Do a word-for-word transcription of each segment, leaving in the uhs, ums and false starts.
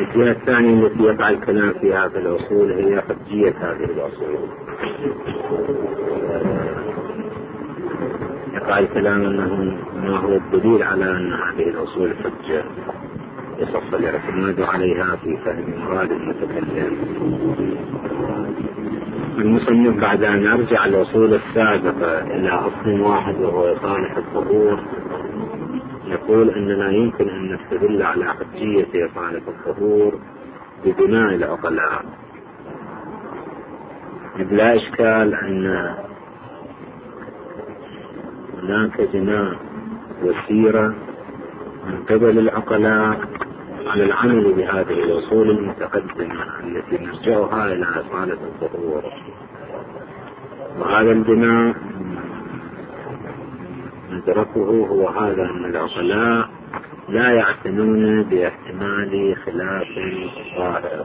الجهة الثانية التي يقع الكلام في هذا الأصول هي حجية هذه الأصول. يقع الكلام أنه ما هو الدليل على أن هذه الأصول حجة يصف الاعتماد عليها في فهم مراد المتكلم. المصنف بعد أن يرجع الأصول السابقة إلى أصل واحد وهو إصالة الظهور يقول أننا يمكن أن نستدل على حجية إصالة الظهور ببناء العقلاء. بلا إشكال أن هناك بناء وسيرة من قبل العقلاء على العمل بهذه الأصول المتقدمة التي نرجعها إلى إصالة الظهور، وهذا البناء ندركه هو هذا أن العقلاء لا يعتنون باحتمال خلاف الظاهر،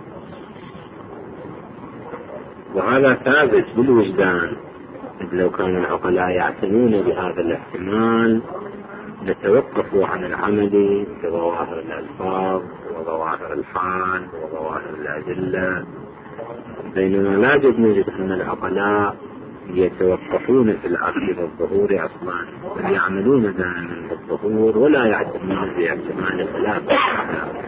وهذا ثابت بالوجدان. إذ لو كان العقلاء يعتنون بهذا الاحتمال لتوقفوا عن العمل بظواهر الألفاظ وظواهر الحال وظواهر الأدلة، بينما لا يجب نجد أن العقلاء يتوقفون في الأخذ بالظهور أصلا، بل يعملون دائما بالظهور ولا يعتمدون باحتمال خلاف الظاهر.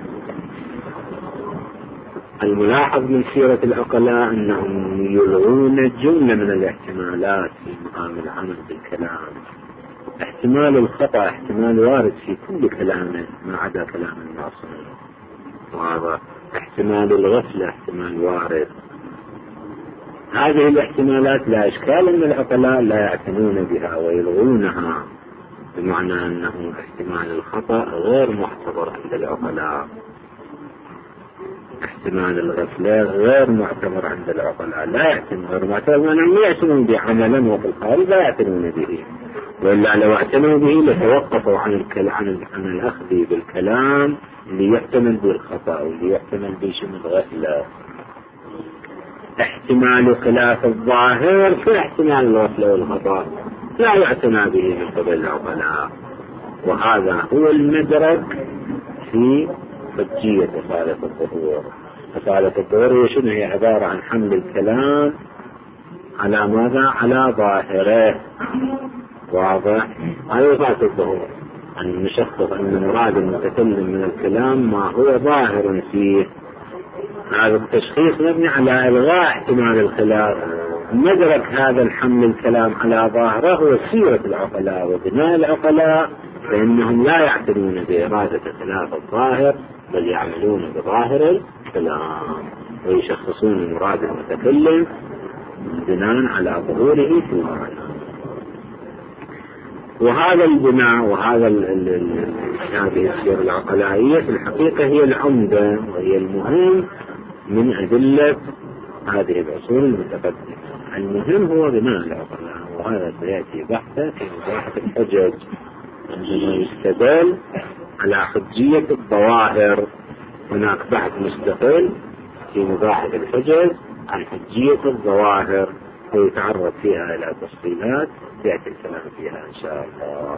الملاحظ من سيرة العقلاء أنهم يلغون جملة من الاحتمالات في مقام العمل بالكلام. احتمال الخطأ احتمال وارد في كل كلام ما عدا كلام المعصوم، وهذا احتمال الغفلة احتمال وارد. هذه الاحتمالات لا إشكال أن العقلاء لا يعتنون بها ويلغونها، بمعنى أنه احتمال الخطأ غير معتبر عند العقلاء، احتمال الغفلة غير معتبر عند العقلاء، لا يعتنون غير معتبر أنهم يعتنون بعملا وفي الخارج لا يعتنون به، وإلا لو اعتنوا به لتوقفوا عن الكلام عن الأخذ بالكلام اللي يحتمل بالخطأ واللي يحتمل بشيء من الغفلة. احتمال خلاف الظاهر في احتمال الغفلة والخطأ لا يعتنى به من قبل العقلاء، وهذا هو المدرك في حجية إصالة الظهور. إصالة الظهور شنو هي؟ عبارة عن حمل الكلام على ماذا؟ على ظاهره. واضح؟ هذا إصالة الظهور، أن نشخص أن مراد المتكلم من الكلام ما هو ظاهر فيه. هذا التشخيص مبني على إلغاء احتمال الخلاف. مدرك هذا الحمل الكلام على ظاهره هو سيرة العقلاء وبناء العقلاء، فإنهم لا يعتنون بإرادة خلاف الظاهر بل يعملون بظاهر الكلام ويشخصون مراد المتكلم بناء على ظهوره في معنى. وهذا البناء وهذا هذه السيرة العقلائية في الحقيقة هي العمدة وهي المهم من أدلة هذه الأصول المتقدمة. المهم هو بناء العقلاء، وهذا سيأتي بحثه في مباحث الحجج، عندما يستدل على حجية الظواهر. هناك بحث مستقل في مباحث الحجج عن حجية الظواهر ويتعرض فيها إلى تفصيلات يأتي الكلام فيها إن شاء الله.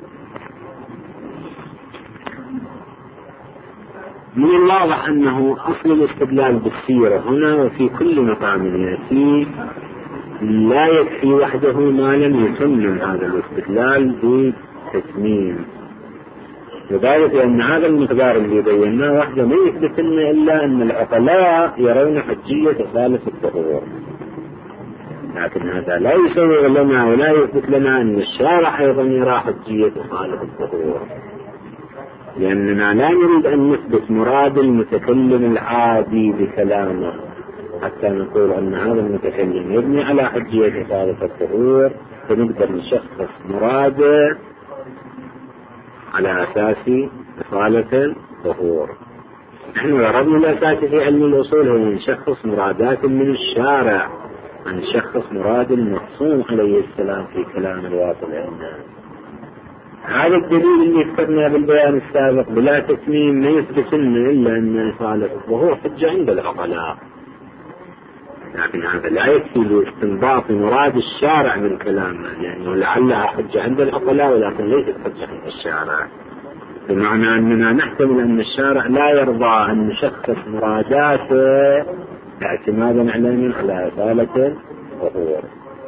من الواضح أنه أصل الاستدلال بالسيرة هنا وفي كل مقام يأتي لا يكفي وحده ما لم يتمم هذا الاستدلال بتتميم، لذلك أن هذا المقدار اللي بيناه وحده ما يثبت لنا إلا أن العقلاء يرون حجية إصالة الظهور، لكن هذا لا يسوغ لنا ولا يثبت لنا أن الشارع أيضا يرى حجية إصالة الظهور، لأننا لا نريد أن نثبت مراد المتكلم العادي بكلامه حتى نقول أن هذا المتكلم يبني على حجية إصالة الظهور، فنقدر نشخص مراده على أساس إصالة الظهور. نحن غرضنا الأساسي في علم الأصول هو نشخص مرادات من الشارع، نشخص مراد المحصول عليه السلام في كلام الواصل عندنا. هذا الدليل اللي ذكرناه بالبيان السابق بلا تتميم ما يثبت لنا إلا أن إصالة الظهور حجة عند العقلاء، لكن هذا لا يكفي لاستنباط مراد الشارع من كلامه، لأنه لعلها حجة عند العقلاء ولكن ليست حجة عند الشارع. بمعنى أننا نحتمل أن الشارع لا يرضى أن نشخص مراداته اعتمادا علينا على أصالة الظهور.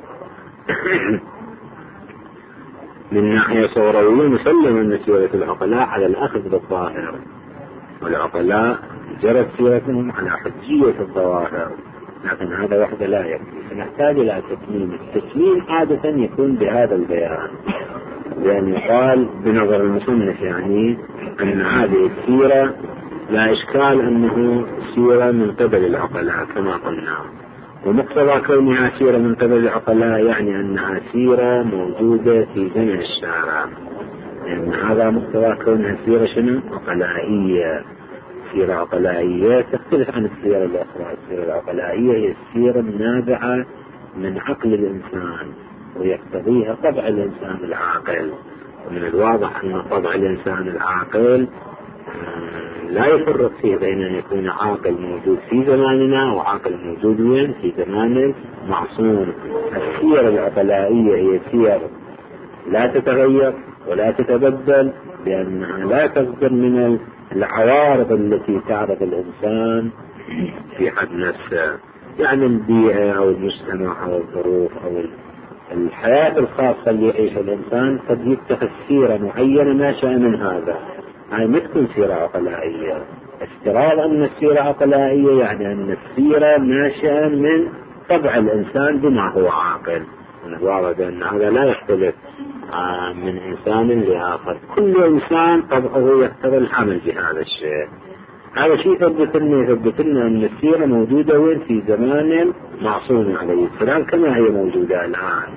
من ناحية صوروية نسلم أن سيرة العقلاء على الأخذ بالظاهر، والعقلاء جرت سيرتهم على حجية الظواهر، لكن هذا وحده لا يكفي، فنحتاج إلى تكميم. التكميم عادة يكون بهذا البيان، لأن يقال بنظر المصنف يعني أن هذه السيرة لا إشكال أنه سيرة من قبل العقلاء كما قلنا، ومقتضى كونها سيرة من قبل العقلاء يعني أنها سيرة موجودة في زمن الشارع، لأن هذا مقتضى كونها سيرة شنو؟ عقلائية. سيرة عقلائية تختلف عن السيرة الأخرى. السيرة العقلائية هي السيرة النابعة من عقل الإنسان ويقتضيها طبع الإنسان العاقل، ومن الواضح أن طبع الإنسان العاقل لا يفرق فيه بين أن يكون عاقل موجود في زماننا وعاقل موجود وين في زمان المعصوم. السيرة العقلائية هي سير لا تتغير ولا تتبدل، لأنها لا تصدر من العوارض التي تعرض الإنسان في حد نفسه، يعني البيئة أو المجتمع أو الظروف أو الحياة الخاصة اللي يعيش الإنسان قد يتخذ سيرة معينة ناشئة من هذا. هاي ما تكون سيرة عقلائية. افتراض أن السيرة عقلائية يعني أن السيرة ناشئة من طبع الإنسان بما هو عاقل. من الواضح أن هذا لا يختلف من إنسان لآخر، كل إنسان طبعه يقتضي العمل بهذا الشيء. هذا شيء يثبت لنا يثبت لنا أن السيرة موجودة وين في زمان معصوم عليه السلام كما هي موجودة الآن.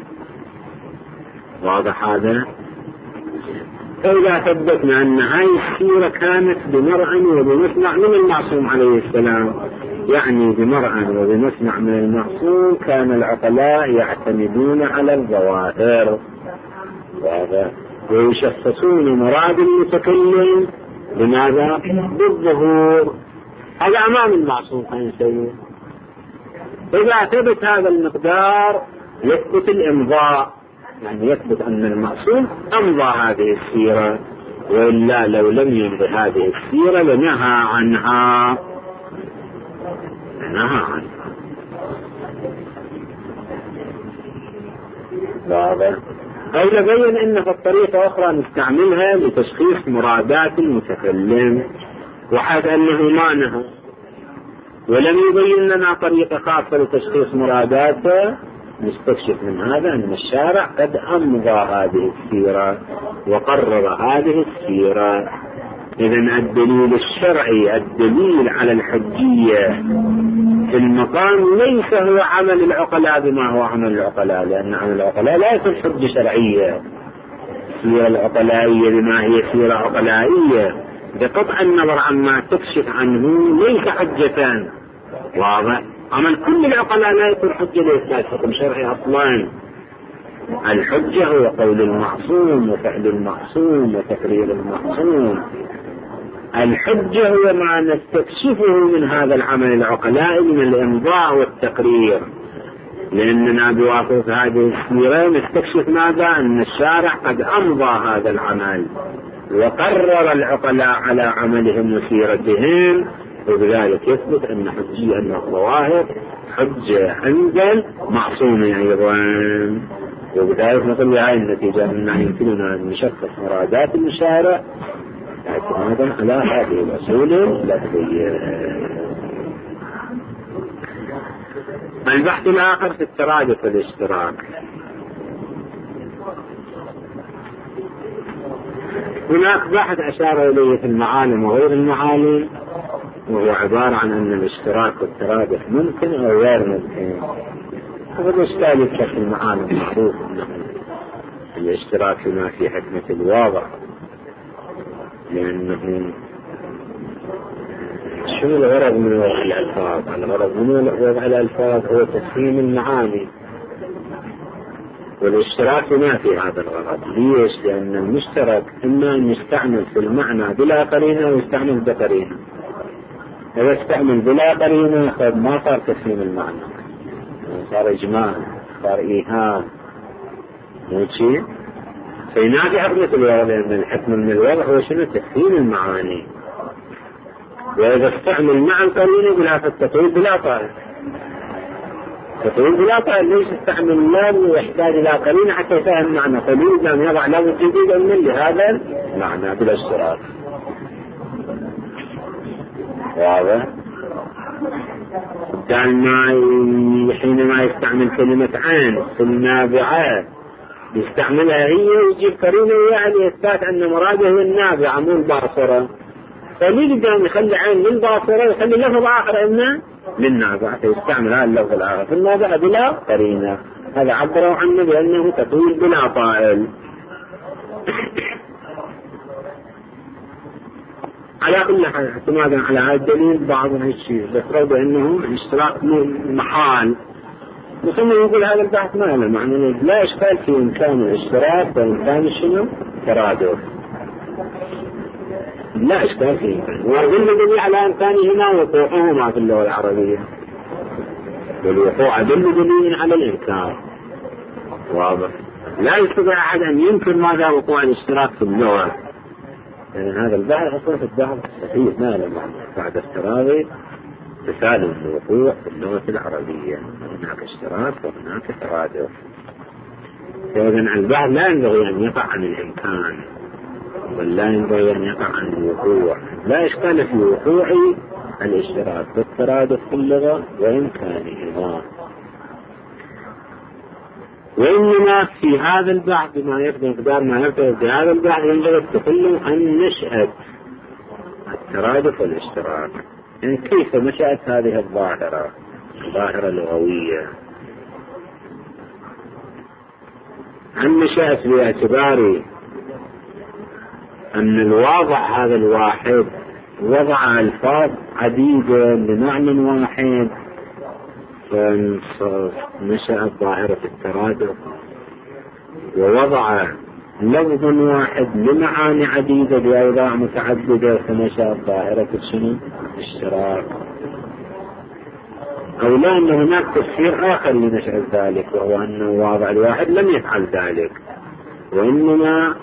واضح هذا؟ فإذا ثبتنا أن هاي السيرة كانت بمرء وبمسمع من المعصوم عليه السلام، يعني بمرء وبمسمع من المعصوم، كان العقلاء يعتمدون على الظواهر ويشخصون مراد المتكلم لماذا؟ بالظهور. هذا أمام المعصوم كان يسوي. إذا ثبت هذا المقدار يثبت الإمضاء، يعني يثبت أن المعصوم أمضى هذه السيرة، وإلا لو لم يمضي هذه السيرة لنهى عنها لنهى عنها. واضح؟ أو نبين أن في الطريقة أخرى نستعملها لتشخيص مرادات المتكلم، وحد أنه ما نهى ولم يبين لنا طريقة خاصة لتشخيص مراداته، نستكشف من هذا أن الشارع قد أمضى هذه السيرة وقرر هذه السيرة. إذن الدليل الشرعي، الدليل على الحجية في المقام ليس هو عمل العقلاء بما هو عمل العقلاء، لأن عمل العقلاء لا يكون حجة شرعية. السيرة العقلائية بما هي سيرة عقلائية بقطع النظر عما تكشف عنه ليس حجة. واضح؟ عمل كل العقلاء لا يكون حجة لإثبات حكم شرعي أصلا. الحجة هو قول المعصوم وفعل المعصوم وتقرير المعصوم. الحجة هو ما نستكشفه من هذا العمل العقلائي من الإمضاء والتقرير، لأننا بواسطة هذه السيرة نستكشف ماذا؟ أن الشارع قد أمضى هذا العمل وقرر العقلاء على عملهم وسيرتهم، وبذلك يثبت أن حجية أن الظواهر حجة عند المعصوم أيضا. وبذلك نصل لهذه النتيجة أننا يمكننا أن نشخص مرادات الشارع اعتمادا على هذه الأصول اللفظية. البحث الآخر في الترادف والاشتراك. هناك بحث أشار إليه في المعالم وغير المعالم، وهو عبارة عن أن الاشتراك والترادف ممكن أو غير ممكن. هذا الإشكال يفتح في المعالم معروف أنه الاشتراك فيما في حكمة الواضع، لأنه شو الغرض من وضع الألفاظ؟ الغرض من وضع الألفاظ هو تفهيم المعاني، والاشتراك ما في هذا الغرض. ليش؟ لأن المشترك إما أن يستعمل في المعنى بلا قرينة ويستعمل بقرينة. إذا استعمل بلا قرينة قد ما صار تفهيم المعنى، صار إجمال، صار إيهام، مو شيء. فينافي حكمة الوضع، لأن الحكمة من الوضع هو شنو؟ تحسين المعاني. وإذا استعمل مع القرينة بلا فالتطويل بلا طائل، التطويل بلا طائل ليش استعمل لام ويحتاج إلى قرينة حتى يفهم معنى، فليس لم يضع لام جديدا من لهذا المعنى بلا اشتراك. واضح؟ كان ما حينما يستعمل كلمة عين في النابعة يستعملها هي ويجيب قرينة يعني إثبات أن مراده هي النابعة مو الباصرة، فليقدر يخلي عين للباصرة ويخلي لفظ آخر إنه للنابعة، فيستعمل هذا اللفظ الآخر في النابعة بلا قرينة. هذا عبروا عنه بأنه تطويل بلا طائل. على كل حال اعتمادا على هذا الدليل بعض هالشيء ذكروا بأنه اشتراك محال، مثل يقول هذا البحث ما له معنى، لا إشكال في إمكان الاشتراك وإمكان شنو ترادف، لا إشكال في إمكان، ويدل دليل على إمكانهما وقوعهما في اللغة العربية، والوقوع دل دليل على الإمكان. واضح؟ لا يستطيع أحد أن ينكر ماذا وقوع الاشتراك في اللغة، لأن يعني هذا البحث أصلا في البحث صحيح ما له معنى بعد افتراضي تسالم الوقوع في اللغة العربية، هناك اشتراك وهناك ترادف. إذن البحث لا ينبغي أن يقع عن الإمكان، بل لا ينبغي أن يقع عن الوقوع، لا إشكال في وقوع الاشتراك والترادف في اللغة وإمكانهما. وإنما في هذا البحث بما يقدر مقدار ما يقدر في هذا البحث ينبغي التكلم عن نشأة الترادف والاشتراك، يعني كيف نشأت هذه الظاهرة، ظاهرة لغوية، عن نشأت باعتبار أن الواضع هذا الواحد وضع ألفاظ عديدة بمعنى واحد، فنشأت ظاهرة الترادف، ووضع لفظ واحد لمعاني عديدة بأوضاع متعددة فنشأت ظاهرة شنو؟ الاشتراك. أو لا أن هناك تفسير آخر لنشأة ذلك، وهو أن الواضع الواحد لم يفعل ذلك، وإنما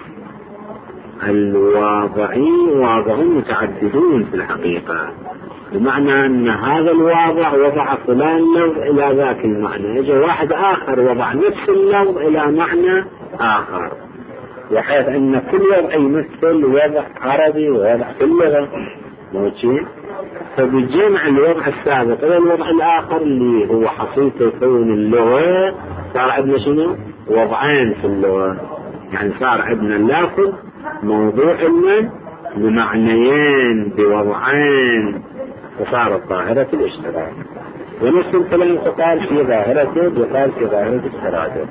الواضعين واضع متعددون في الحقيقة، بمعنى أن هذا الواضع وضع فلان لفظ إلى ذاك المعنى، يجي واحد آخر وضع نفس اللفظ إلى معنى آخر، وحيث أن كل وضع يمثل وضع عربي ووضع في اللغة موجود، فبجمع الوضع السابق إلى الوضع الآخر اللي هو حصيلة كون اللغة صار عندنا شنو؟ وضعين في اللغة، يعني صار عندنا اللافظ موضوع لنا بمعنيين بوضعين، وصارت ظاهرة الاشتراك. ونفس الكلام تقال في ظاهرته وقال في ظاهرة الترادف،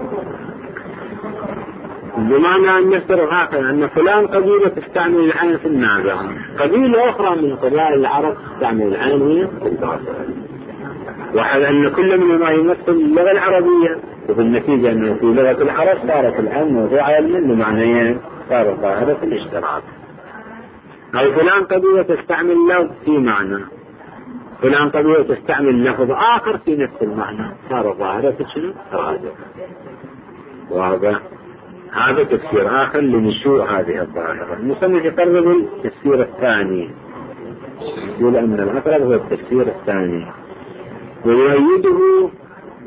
بمعنى أن نفترض هكذا أن فلان قبيلة تستعمل العين في النابعة، قبيلة أخرى من قبائل العرب تستعمل العين في الباصرة، وحال أن كل منهما يمثل اللغة العربية، وفي النتيجة أنه في لغة العرب صارت العين موضوعة من معنيين، صارت ظاهرة الاشتراك. أو فلان قبيلة تستعمل لفظ في معنى، فلان قبيلة تستعمل لفظ آخر في نفس المعنى، صار ظاهرة شنو؟ ترادف. واضح؟ هذا تفسير آخر لنشوء هذه الظاهرة. المصنف يقرب التفسير الثاني، يقول أن الأقرب هو التفسير الثاني، ويؤيده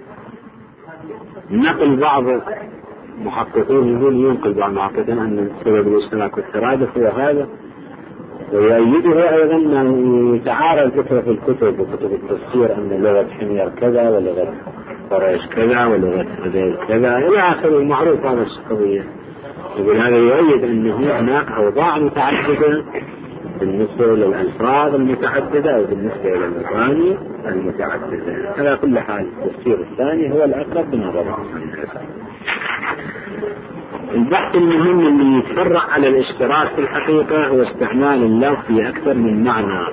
نقل بعض محققين، يقول ينقل بعض المحققين أن سبب الاشتراك والترادف هو هذا، ويؤيده أيضا أن يتعارض ذكره في الكتب وكتب التفسير أن لغة حمير كذا ولغة قريش كذا ولغة هذيل كذا إلى آخره، المعروف هذا القضية. يقول هذا يؤيد أنه هناك أوضاع متعددة بالنسبة للألفاظ المتعددة أو بالنسبة للمعاني المتعددة. على كل حال التفسير الثاني هو الأقرب بنظر الناس. البحث المهم اللي يتفرع على الاشتراك في الحقيقة هو استعمال اللفظ في أكثر من معنى،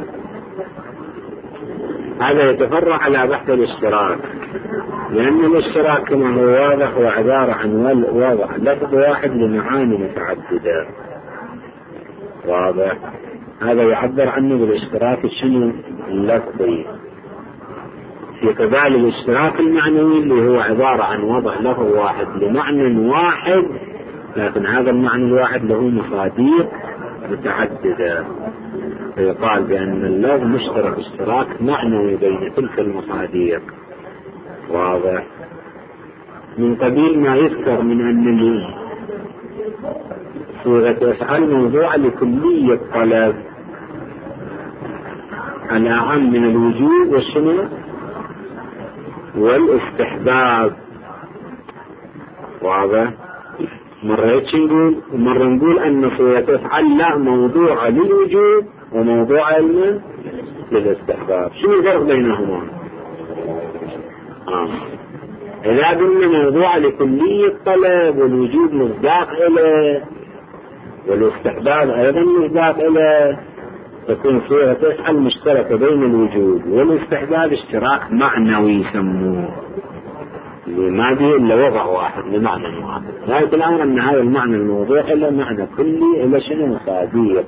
هذا يتفرع على بحث الاشتراك، لأن الاشتراك كما هو واضح هو عبارة عن وضع لفظ واحد لمعاني متعددة. واضح؟ هذا يعبر عنه بالاشتراك الشنو؟ اللفظي. في قبال الاشتراك المعنوي اللي هو عبارة عن وضع لفظ واحد لمعنى واحد لكن هذا المعنى الواحد له مصادر متعددة، فيقال بأن اللفظ مشترك اشتراك معنوي بين تلك المصادر. واضح؟ من قبيل ما يذكر من أن صيغة أفعال موضوعة لكلية طلب الأعم من الوجوب والشنو والاستحباب. واضح؟ مرة نقول ومرة نقول أن صيغة أفعال لا موضوعة للوجوب وموضوعة للاستحباب. شو الفرق بينهما؟ آه. إذا قلنا موضوع لكلية طلب والوجوب مصداق إليه والاستحباب أيضا مصداق إليه، تكون صيغة أفعال مشتركة بين الوجوب والاستحباب اشتراك معنوي يسموه، ما به إلا وضع واحد لمعنى واحد. لكن الأمر أن هذا المعنى الموضوع إلا معنى كلي إلا شنو مصاديق.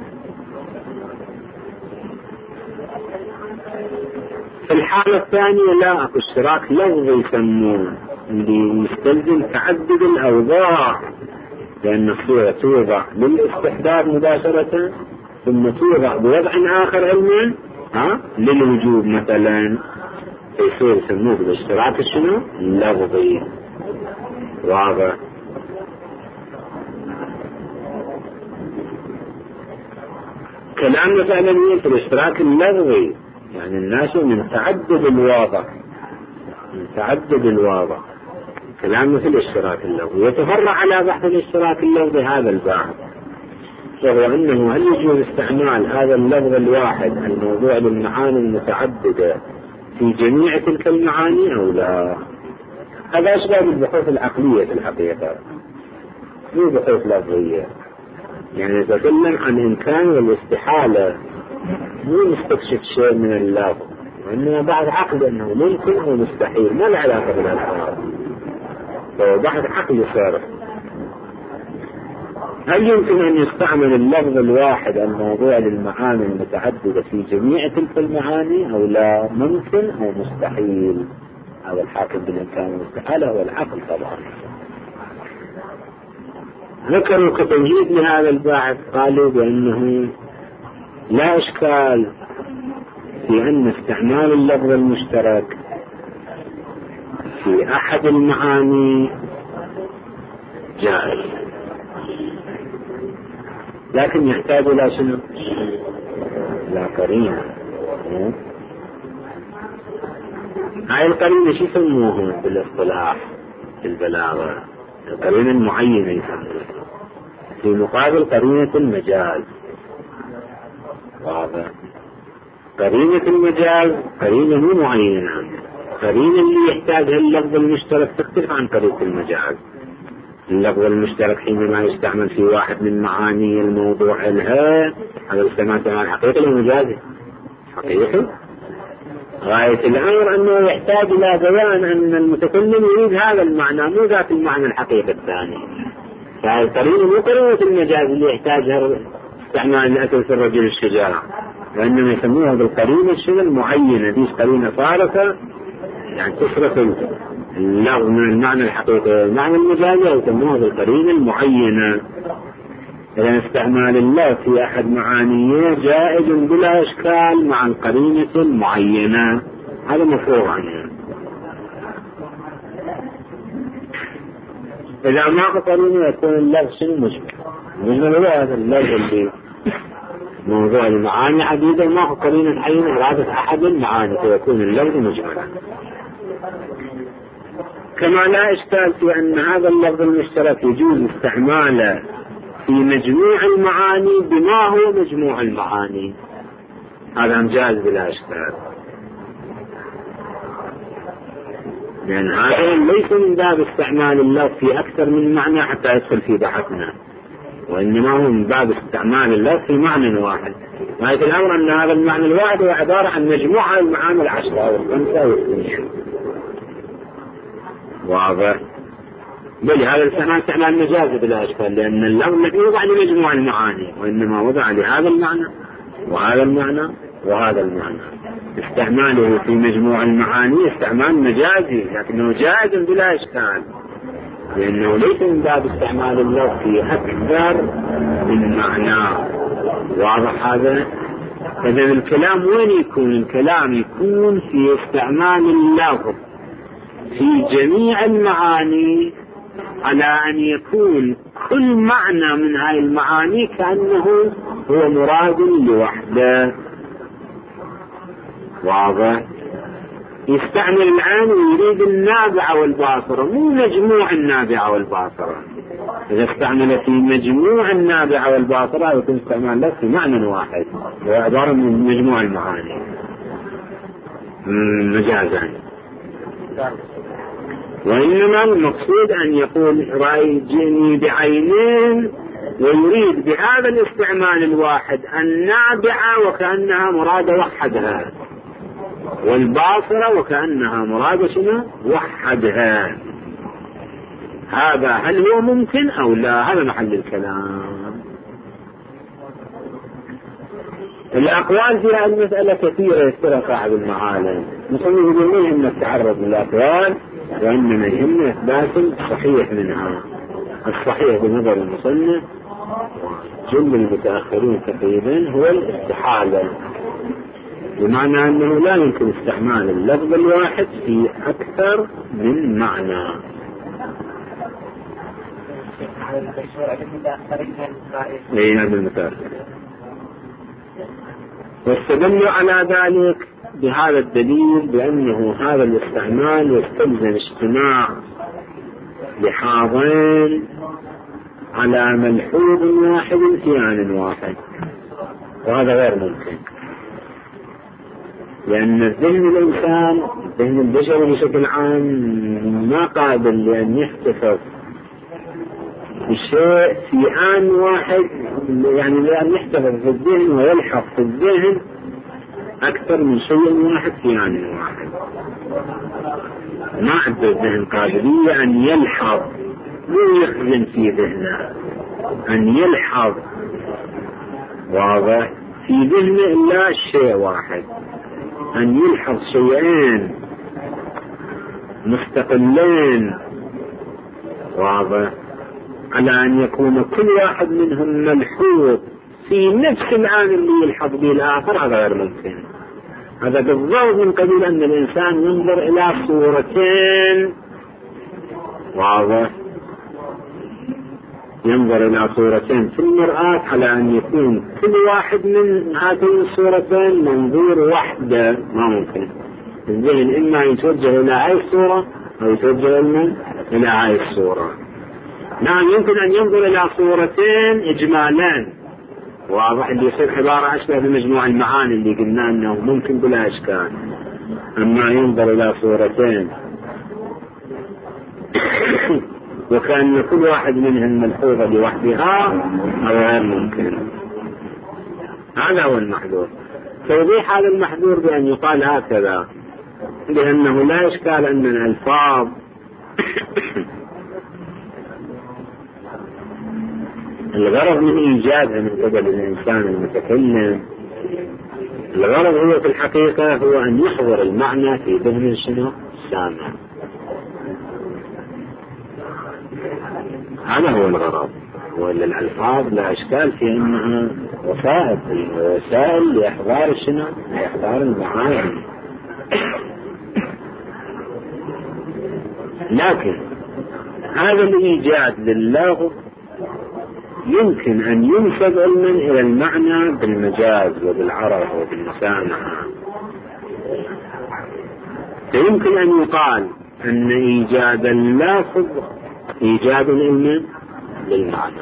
في الحالة الثانية لا أكو اشتراك لفظي يسمون اللي يستلزم تعدد الأوضاع، لأن الصيغة توضع للاستحباب مباشرة ثم توضع بوضع آخر علما ها للوجوب مثلا، فيصير يسموه بالاشتراك شنو اللفظي. واضح؟ كلامنا فعلا في الاشتراك اللفظي، يعني الناس من تعدد الواضح من تعدد الواضح كلامنا في الاشتراك اللفظي. يتفرع على بحث الاشتراك اللفظي هذا البحث، وهو أنه هل يجوز استعمال هذا اللفظ الواحد الموضوع للمعاني المتعددة في جميع تلك المعاني أو لا. هذا أشبه بالبحوث العقلية في الحقيقة، مو بحوث لفظية. يعني نتكلم عن إمكان والاستحالة، مو نستكشف شيء من اللفظ، وإنما بعد عقل أنه ممكن أو مستحيل، ما له علاقة بالألفاظ، فهو بعد عقل صارف. هل يمكن أن يستعمل اللفظ الواحد الموضوع للمعاني المتعددة في جميع تلك المعاني أو لا؟ ممكن أو مستحيل. هذا الحاكم بالإمكان والمستحيل هو العقل طبعا. ذكروا كتمهيد لهذا البحث قالوا بأنه لا إشكال في أن استعمال اللفظ المشترك في أحد المعاني جائز، لكن يحتاج إلى شنو؟ إلى قرينة. هاي القرينة شو يسموها بالاصطلاح في البلاغة؟ القرينة المعينة يسموها، في مقابل قرينة المجاز. واضح؟ قرينة المجاز قرينة مو معينة، قرينة اللي يحتاجها اللفظ المشترك تختلف عن قرينة المجاز. اللفظ المشترك حينما يستعمل في واحد من معاني الموضوع لها هذا يسمى استعمال حقيقي ومجازي. حقيقي غاية الأمر أنه يحتاج إلى بيان أن المتكلم يريد هذا المعنى مو ذات المعنى الحقيقي الثاني. فالقرينة مو قرينة المجاز اللي يحتاجها استعمال الأكل في الرجل الشجاع، وإنما يسموها بالقرينة الشيء المعينة. دي قرينة صارفة يعني تصرف اللفظ من المعنى الحقيقي المعنى المجازي، يسموها بالقرينة المعينة. إذا استعمال الله في أحد معانيه جائز بلا إشكال مع القرينة المعينة، هذا مفروغ عنه. إذا ما قرينة يكون اللفظ شنو مجمل. مجمل هو هذا اللفظ اللي موضوع المعاني عديدة ما قرينة عين إرادة أحد المعاني فيكون اللفظ مجملا. كما لا إشكال في أن هذا اللفظ المشترك يجوز استعماله في مجموع المعاني بما هو مجموع المعاني، هذا جائز بلا إشكال، لأن هذا ليس من باب استعمال اللفظ في أكثر من معنى حتى يدخل في بحثنا، وإنما هو من باب استعمال اللفظ في معنى واحد. غاية الأمر أن هذا المعنى الواحد هو عبارة عن مجموعة المعاني العشرة أو الخمسة أو الاثنين. واضح؟ بل هذا الاستعمال استعمال مجازي بلا إشكال، لأن اللفظ الذي يوضع لمجموع المعاني، وإنما وضع لهذا المعنى وهذا المعنى وهذا المعنى. استعماله في مجموع المعاني استعمال مجازي لكنه جائز بلا إشكال. لأنه ليس من باب استعمال اللفظ في أكثر من معناه. واضح هذا؟ إذا الكلام وين يكون؟ الكلام يكون في استعمال اللفظ في جميع المعاني على أن يكون كل معنى من هاي المعاني كأنه هو مراد لوحده. واضح؟ يستعمل العين ويريد النابعة والباصرة، مو مجموع النابعة والباصرة. إذا استعمل في مجموع النابعة والباصرة يكون استعمال له في معنى واحد، هو عبارة من مجموع المعاني مجازا. وإنما المقصود أن يقول رأي جئني بعينين، ويريد بهذا الاستعمال الواحد النابعة وكأنها مراد وحدها، والباصرة وكأنها مراد شنو وحدها. هذا هل هو ممكن أو لا؟ هذا محل الكلام. الأقوال في هذه المسألة كثيرة يذكرها صاحب المعالم، نسميه بالله إن التعرض للأقوال وإنما يهمنا إثبات الصحيح منها. الصحيح بنظر المصنف جل المتأخرين تقريبا هو الاستحالة، بمعنى أنه لا يمكن استعمال اللفظ الواحد في أكثر من معنى. اي هذا المتأخر. واستدلوا على ذلك بهذا الدليل بأنه هذا الاستعمال يستلزم اجتماع لحاضين على ملحوظ واحد في آن واحد، وهذا غير ممكن، لأن الذهن الإنسان الذهن البشري بشكل عام ما قابل لأن يحتفظ الشيء في آن واحد، يعني لأن يحتفظ في الذهن ويلحق في الذهن أكثر من شيء واحد في آن واحد. ما عند الذهن قابلية أن يلحظ، مو يخزن في ذهنه، أن يلحظ واضح في ذهنه إلا شيء واحد، أن يلحظ شيئين مستقلين واضح، على أن يكون كل واحد منهم ملحوظ في نفس الآن اللي يلحظ به الآخر، هذا غير ممكن. هذا بالضبط من قبيل أن الإنسان ينظر إلى صورتين واضح، ينظر إلى صورتين في المرآة على أن يكون كل واحد من هاتين الصورتين منظور وحده، ما ممكن. الذهن إما يتوجه إلى هاي الصورة أو يتوجه إلى هاي الصورة. نعم يمكن أن ينظر إلى صورتين إجمالان واضح، اللي يصير عبارة أشبه بمجموع المعاني اللي قلنا أنه ممكن بلا إشكال. أما ينظر إلى صورتين وكأن كل واحد منهم ملحوظة لوحدها، هذا غير ممكن. هذا هو المحذور. توضيح هذا المحذور بأن يقال هكذا، لأنه لا إشكال أن الألفاظ الغرض من إيجادها من قبل الإنسان المتكلم، الغرض هو في الحقيقة هو أن يحضر المعنى في ذهن شنو السامع. هذا هو الغرض. وإلا الألفاظ لا إشكال في أنها وسائل وسائل لإحضار شنو لإحضار المعاني، لكن هذا الإيجاد لللفظ يمكن أن ينسب علما إلى المعنى بالمجاز وبالعرف وبالمسامع. فيمكن أن يقال أن إيجاد اللفظ إيجاد علما للمعنى،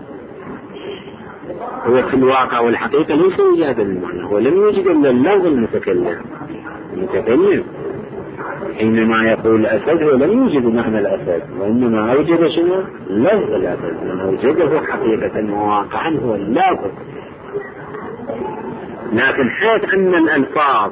هو في الواقع والحقيقة ليس إيجاد للمعنى، هو لم يوجد إلا اللفظ المتكلم. المتكلم حينما يقول أسد هو لم يوجد معنى الأسد، وإنما أوجد شنو لفظ الأسد، من أوجده حقيقة وواقعا هو اللفظ. لكن حيث أن الألفاظ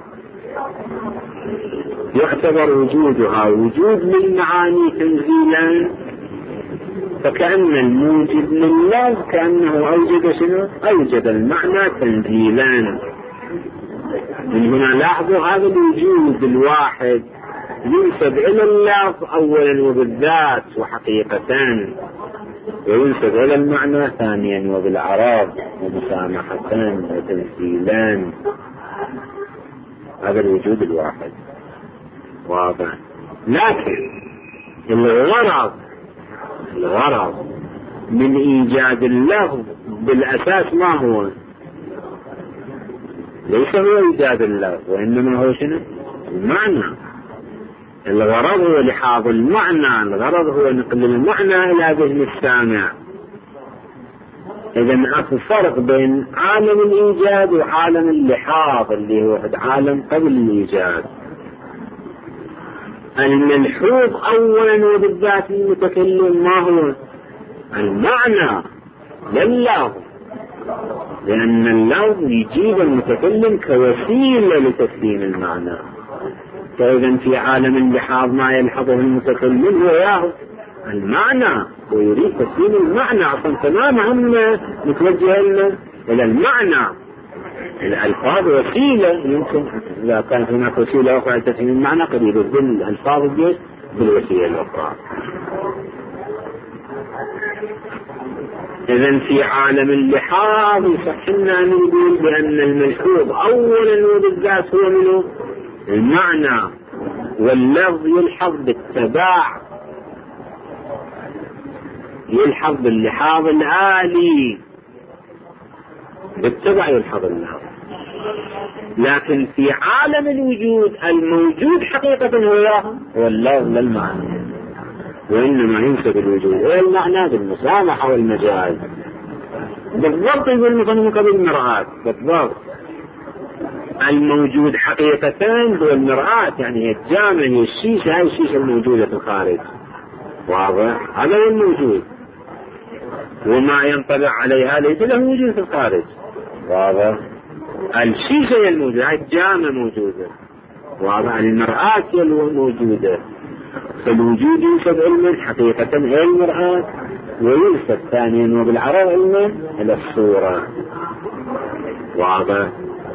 يعتبر وجودها وجود للمعاني تنزيلا، فكأن الموجد لللفظ كأنه أوجد شنو أوجد المعنى تنزيلا. من هنا لاحظوا هذا الوجود الواحد ينسب إلى اللفظ أولا وبالذات وحقيقة، وينسب إلى المعنى ثانيا وبالأعراض ومسامحة وتمثيلا. هذا الوجود الواحد واضح. لكن الغرض الغرض من إيجاد اللفظ بالأساس ما هو؟ ليس هو إيجاد اللفظ، وإنما هو شنو؟ المعنى. الغرض هو لحاظ المعنى، الغرض هو نقل المعنى إلى ذهن السامع. إذن أكو فرق بين عالم الإيجاد وعالم اللحاظ اللي هو عالم قبل الإيجاد. الملحوظ أولا وبالذات المتكلم ما هو؟ المعنى لا اللفظ، لأن اللفظ يجيب المتكلم كوسيلة لتسليم المعنى. فإذا في عالم اللحاظ ما يلحظه المتكلم هو ياهو المعنى، ويريد تسليم المعنى. أصلا تماما هم متوجه إلى المعنى. الألفاظ وسيلة، يمكن إذا كان هناك وسيلة أخرى لتسليم المعنى قد يبدل الألفاظ بالوسيلة الأخرى. إذن في عالم اللحاظ يصح لنا أن نقول بأن الملحوظ أولا وبالذات هو منه المعنى، واللفظ يلحظ بالتباع، يلحظ باللحاظ الآلي، بالتبع يلحظ اللفظ. لكن في عالم الوجود الموجود حقيقة هو اللفظ لا المعنى، وإنما ينسب الوجود إلى المعنى بالمسامحة والمجاز. بالضبط يقول مثلا قبل المرآة، بالضبط الموجود حقيقة هو المرآة، يعني هي الجامع، هي الشيشة، هاي الشيشة الموجودة في الخارج. واضح؟ هذا هو الموجود، وما ينطبع عليها ليس له وجود في الخارج. واضح؟ الشيشة هي الموجودة، هاي الجامع موجودة. واضح؟ المرآة هي الموجودة. فالوجود ينسب علما حقيقة إلى المرآة، وينسب ثانيا وبالعرض علما إلى الصورة. واضح؟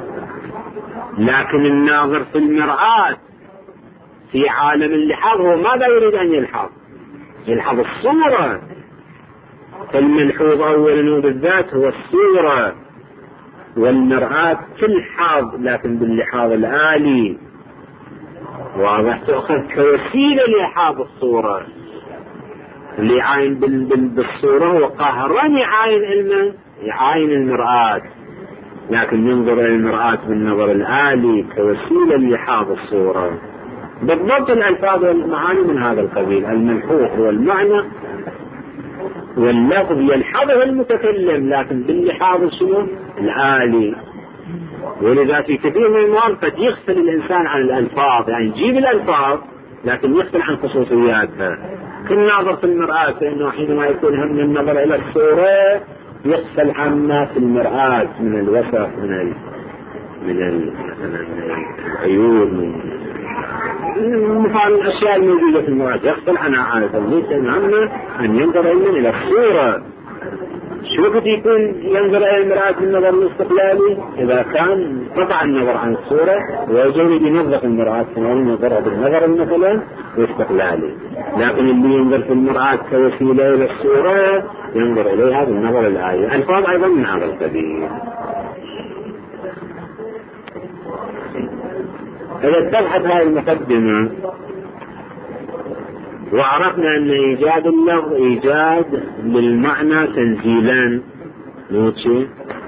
لكن الناظر في المرآة في عالم اللحاظ هو ماذا يريد أن يلحظ؟ يلحظ الصورة. فالملحوظ أولا وبالذات هو الصورة، والمرآة تلحظ لكن باللحاظ الآلي. واضح؟ تأخذ كوسيلة لإحاط الصورة. اللي يعاين بالصورة هو قهرا يعاين علما، يعاين المرآة، لكن ينظر إلى المرآة بالنظر الآلي كوسيلة لإحاط الصورة. بالضبط الألفاظ والمعاني من هذا القبيل. الملحوظ هو المعنى، واللفظ يلحظه المتكلم لكن باللحاظ شنو؟ الآلي. ولذا في كثير من المواد قد يغفل الإنسان عن الألفاظ، يعني يجيب الألفاظ لكن يغفل عن خصوصياتها. كل ناظر في المرآة فإنه حينما يكون هم النظر إلى الصورة يغفل عما في المرآة من الوسط، من ال من ال العيون، من مثال الأشياء الموجودة في المرآة يغفل عنها عادة. ليس المهم أن ينظر إلى الصورة. شو وقت يكون ينظر إلى المرآة بالنظر الاستقلالي؟ إذا كان قطع النظر عن الصورة ويجب ينظف المرآة ينظرها بالنظر مثلا الاستقلالي. لكن اللي ينظر في المرآة كوسيلة إلى الصورة ينظر إليها بالنظر الآلي. الفاظ أيضا من هذا القبيل. إذا اتضحت هذه المقدمة وعرفنا أن إيجاد اللفظ إيجاد للمعنى تنزيلا نوتشي،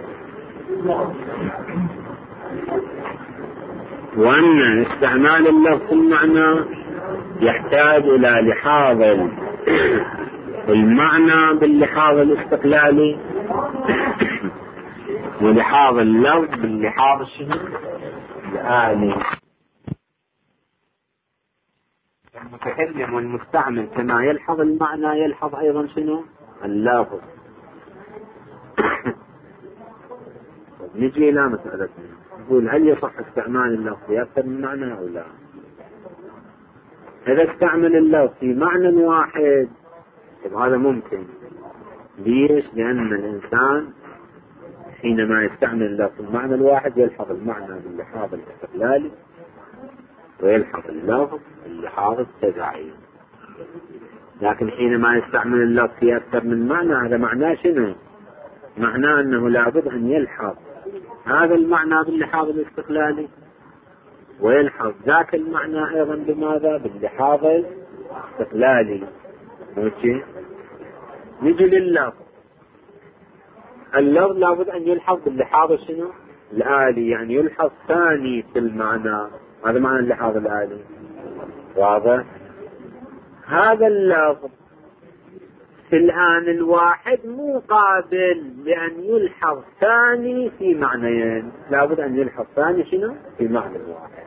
وأن استعمال اللفظ في المعنى يحتاج إلى لحاظ المعنى باللحاظ الاستقلالي، ولحاظ اللفظ باللحاظ الشنو الآلي. المتكلم والمستعمل كما يلحظ المعنى يلحظ أيضا شنو اللفظ. نجي إلى مسألتنا نقول هل يصح استعمال اللفظ أكثر من معنى أو لا؟ إذا استعمل اللفظ في معنى واحد هذا ممكن. ليش؟ لأن الإنسان حينما يستعمل اللفظ المعنى الواحد يلحظ المعنى باللحاظ الاستقلالي، ويلحظ اللفظ اللحاظ التبعي. لكن حينما يستعمل اللفظ في أكثر من معنى هذا معناه شنو؟ معناه أنه لابد أن يلحظ هذا المعنى باللحاظ الاستقلالي ويلحظ ذاك المعنى أيضا بماذا؟ باللحاظ الاستقلالي. ماشي؟ نجي لللفظ. اللفظ لابد أن يلحظ باللحاظ شنو؟ الآلي، يعني يلحظ ثاني في المعنى. هذا معنى اللحاظ الآلي. واضح؟ هذا اللفظ في الآن الواحد مو قابل لأن يلحظ ثاني في معنيين، لابد أن يلحظ ثاني شنو؟ في معنى واحد.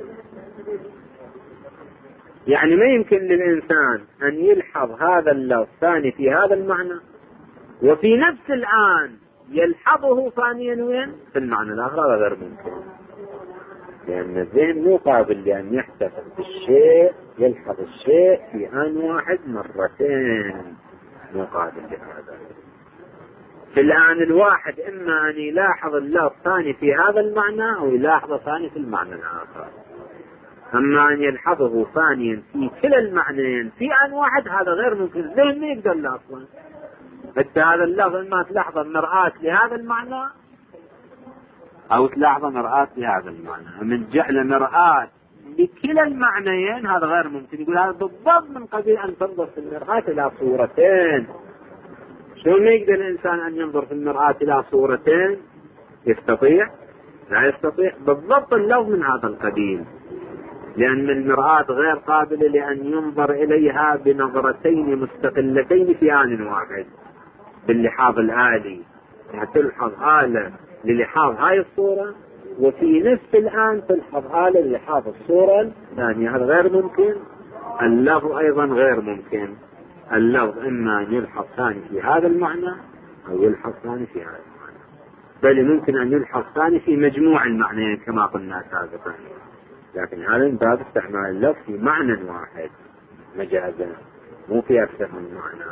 يعني ما يمكن للإنسان أن يلحظ هذا اللفظ ثاني في هذا المعنى وفي نفس الآن يلحظه ثانيا وين؟ في المعنى الآخر. هذا غير ممكن، لأن الذهن مو قابل لأن يحتفظ بالشيء يلحظ الشيء في آن واحد مرتين، مو قابل لهذا. في الآن الواحد إما أن يلاحظ اللفظ ثاني في هذا المعنى أو يلاحظه ثاني في المعنى الآخر. أما أن يلحظه ثانيا في كلا المعنيين في آن واحد هذا غير ممكن، الذهن ما يقدر له أصلا. حتى هذا اللفظ ما تلاحظه مرآة لهذا المعنى أو تلاحظه مرآة لهذا المعنى، من جعل مرآة لكلا المعنيين هذا غير ممكن. يقول هذا بالضبط من قبيل أن تنظر في المرآة إلى صورتين. شو ما يقدر الإنسان أن ينظر في المرآة إلى صورتين؟ يستطيع؟ لا يستطيع. بالضبط اللفظ من هذا القبيل، لأن المرآة غير قابلة لأن ينظر إليها بنظرتين مستقلتين في آن واحد باللحاظ الآلي. يعني تلحظ آلة للحاظ هاي الصورة وفي نفس الآن تلحظ آلة للحاظ الصورة الثانية، هذا غير ممكن. اللفظ أيضا غير ممكن. اللفظ إما أن يلحظ ثاني في هذا المعنى أو يلحظ ثاني في هذا المعنى، بل ممكن أن يلحظ ثاني في مجموع المعنيين كما قلنا سابقا، لكن هذا من باب استعمال اللفظ في معنى واحد مجازا، مو في أكثر من معنى.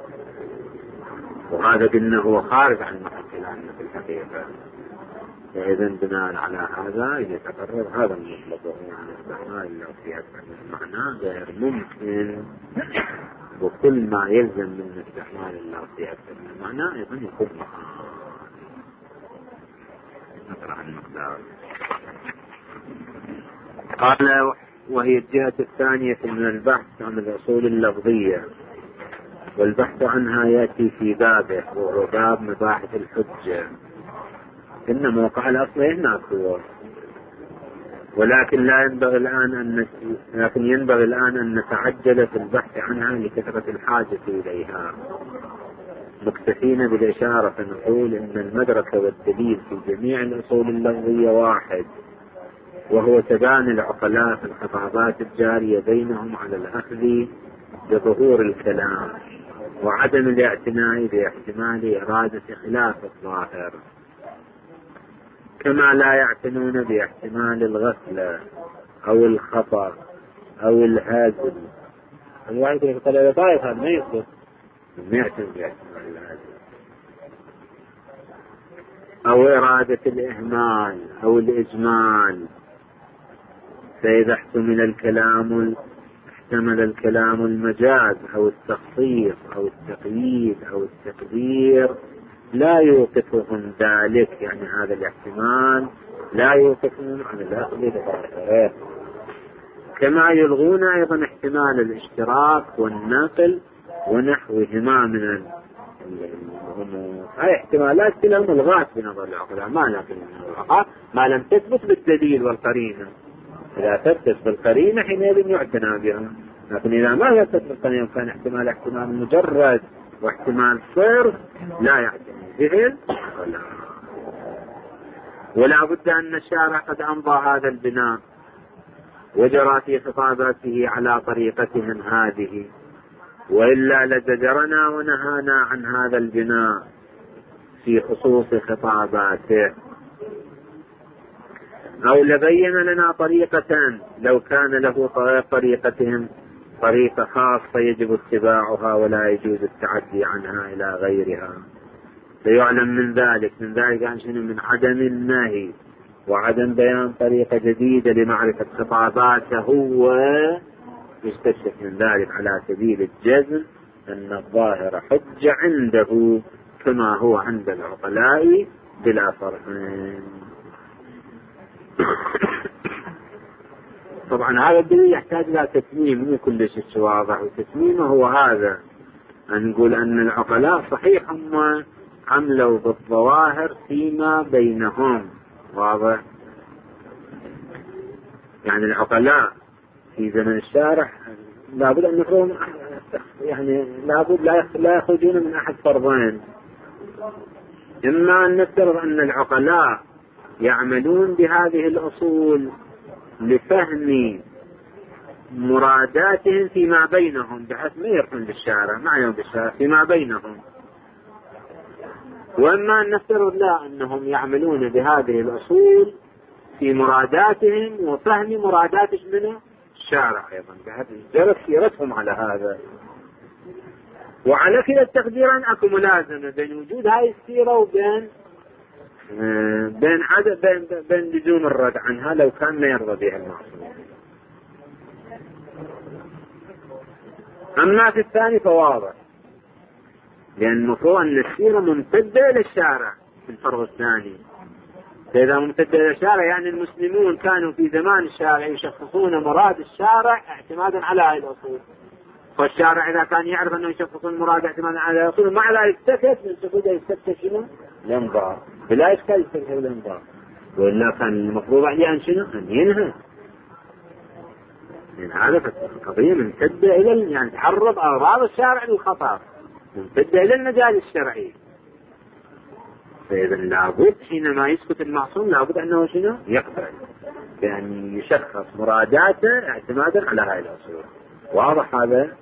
وهذا قلنا هو خارج عن محل كلامنا في الحقيقة. فإذا بناء على هذا يتقرر هذا المطلب، وهو أن استعمال اللفظ في أكثر من معنى غير ممكن، وكل ما يلزم من استعمال اللفظ في أكثر من معنى أيضا يكون محال. نقرأ عن المقدار. قال وهي الجهة الثانية من البحث عن الأصول اللفظية، والبحث عنها يأتي في بابه وهو باب مباحث الحجة. إن موقع الأصل هناك هو، ولكن لا ينبغي الآن أن لكن ينبغي الآن أن نتعجل في البحث عنها لكثرة الحاجة إليها، مكتفين بالإشارة فنقول إن المدرك والدليل في جميع الأصول اللفظية واحد، وهو تباني العقلاء في الخطابات الجارية بينهم على الأخذ بظهور الكلام وعدم الاعتناء باحتمال إرادة خلاف الظاهر، كما لا يعتنون باحتمال الغفلة أو الخطأ أو الهزل. الواحد يقول إذا طائف هذا ما يصدق، ما يعتني باحتمال الهزل أو إرادة الإهمال أو الإجمال. فإذا احتمل الكلام احتمل الكلام المجاز أو التخصيص أو التقييد أو التقدير لا يوقفهم ذلك، يعني هذا الاحتمال لا يوقفهم عن الأخذ بظاهره، كما يلغون أيضا احتمال الاشتراك والنقل ونحوهما من الأمور. هاي احتمالات كلها ملغاة بنظر العقلاء، ما لكن ما لم تثبت بالدليل والقرينة. إذا ثبتت بالقرينة حينئذ يعتنى بها، لكن إذا ما ثبتت بالقرينة كان احتمال احتمال مجرد واحتمال صرف لا يعتني به ولا. ولا بد أن الشارع قد أمضى هذا البناء وجرى في خطاباته على طريقتهم هذه، وإلا لزجرنا ونهانا عن هذا البناء في خصوص خطاباته، أو لبين لنا طريقة لو كان له طريقتهم طريقة خاصة يجب اتباعها ولا يجوز التعدي عنها إلى غيرها. فيعلم من ذلك من ذلك عن شنو؟ من عدم النهي وعدم بيان طريقة جديدة لمعرفة خطاباته هو يستشف من ذلك على سبيل الجزم أن الظاهر حجة عنده كما هو عند العقلاء بلا فرق. طبعا هذا الدليل يحتاج إلى تتميم، مو كل شيء واضح، وتتميمه هو هذا أن نقول أن العقلاء صحيح هم عملوا بالظواهر فيما بينهم، واضح؟ يعني العقلاء في زمن الشارح لابد أن يكون يعني لابد لا يخرجون من أحد فرضين: إما أن نفترض أن العقلاء يعملون بهذه الأصول لفهم مراداتهم فيما بينهم بحيث ما يرحون بالشارع معنى بالشارع فيما بينهم، وإما أن نفترض لا أنهم يعملون بهذه الأصول في مراداتهم وفهم مرادات من الشارع أيضا بحيث جرت سيرتهم على هذا. وعلى كلا التقديران أكو ملازمة بين وجود هاي السيرة وبين بين عدد بين بين لزوم الرد عنها لو كان ما يرضى بها المعصوم. أما في الثاني فواضح، لأن المفروض أن السيرة ممتدة إلى الشارع في الفرض الثاني. فإذا ممتدة إلى الشارع يعني المسلمون كانوا في زمان الشارع يشخصون مراد الشارع اعتمادا على هذه الأصول، فالشارع إذا كان يعرف أنه يشخصون مراد اعتمادا على هذه الأصول مع ذلك سكت من سكوته يستكت شنو؟ الانظار، بلا إشكال يستكت الانظار، وإلا كان المفروض عليه أن شنو؟ أن ينهى. من هذا القضية ممتدة إلى يعني تعرض أغراض الشارع للخطر، ممتدة إلى المجال الشرعي. فإذا لابد حينما يسكت المعصوم لابد أنه شنو؟ يقبل بأن يشخص مراداته اعتمادا على هذه الأصول. واضح هذا؟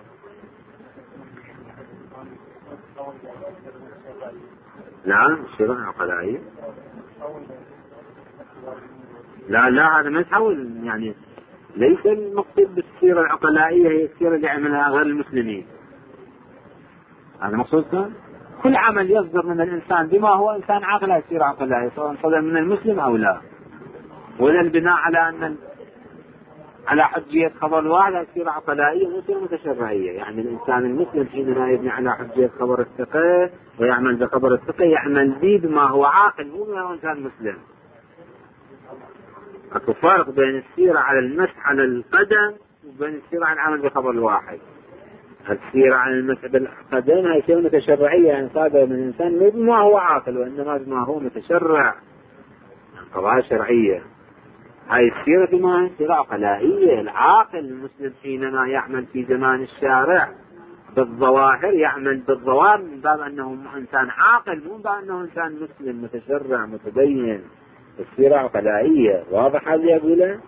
لا الشرع عقلائي لا لا هذا ما يتحول، يعني ليس المقصود بالسيرة العقلائية هي السيرة اللي عملها غير المسلمين. هذا مقصود كل عمل يصدر من الإنسان بما هو إنسان عاقل يصير عقلائي سواء صدر من المسلم أو لا، ولا البناء على أن على حجية خبر واحد يصير عقلائية ويصير متشرعية. يعني الإنسان المسلم حينما يبني على حجية خبر الثقة ويعمل بخبر الثقة يعمل به بما هو عاقل مو بما هو إنسان مسلم. أكو فرق بين السيرة على المسح على القدم وبين السيرة على العمل بخبر الواحد. السيرة على المسح بالقدم هي شيء متشرعية، يعني صادر من الإنسان مو بما هو عاقل وإنما بما هو متشرع، قضايا شرعية. هاي السيرة بما هي سيرة عقلائية. العاقل المسلم حينما يعمل في زمان الشارع بالظواهر يعمل بالظواهر من باب أنه إنسان عاقل مو من باب أنه إنسان مسلم متشرع متدين. السيرة عقلائية. واضح هذا يقوله؟